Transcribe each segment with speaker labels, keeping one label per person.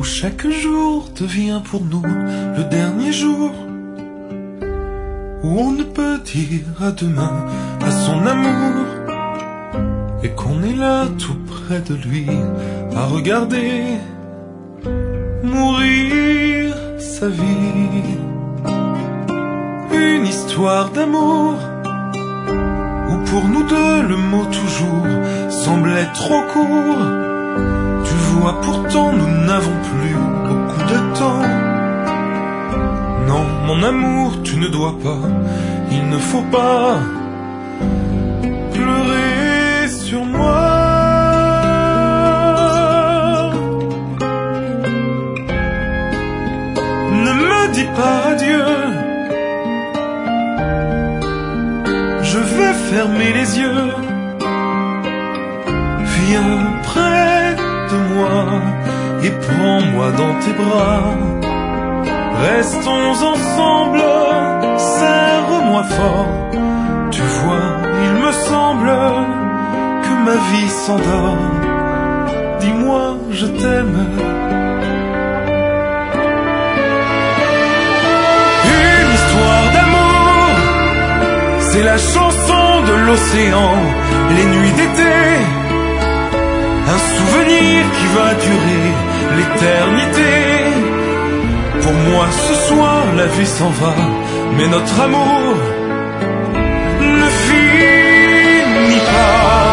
Speaker 1: chaque jour devient pour nous le dernier jour, où on ne peut dire à demain à son amour, et qu'on est là tout près de lui à regarder mourir sa vie. Une histoire d'amour où pour nous deux le mot toujours semblait trop court. Tu vois, pourtant nous n'avons plus beaucoup de temps. Non, mon amour, tu ne dois pas, il ne faut pas pleurer sur moi. Ne me dis pas adieu, je vais fermer les yeux. Viens près de moi et prends-moi dans tes bras. Restons ensemble, serre-moi fort. Tu vois, il me semble que ma vie s'endort. Dis-moi, je t'aime. Une histoire d'amour, c'est la chanson de l'océan, les nuits d'été. Un souvenir qui va durer l'éternité. Pour moi ce soir la vie s'en va, mais notre amour ne finit pas.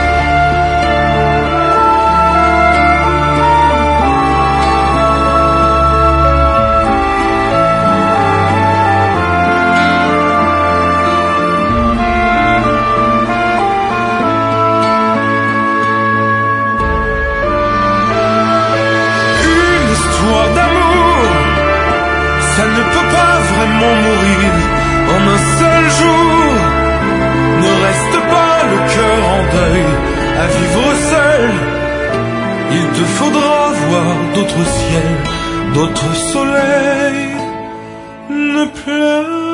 Speaker 1: Ça ne peut pas vraiment mourir en un seul jour. Ne reste pas le cœur en deuil à vivre seul. Il te faudra voir d'autres ciels, d'autres soleils. Ne pleure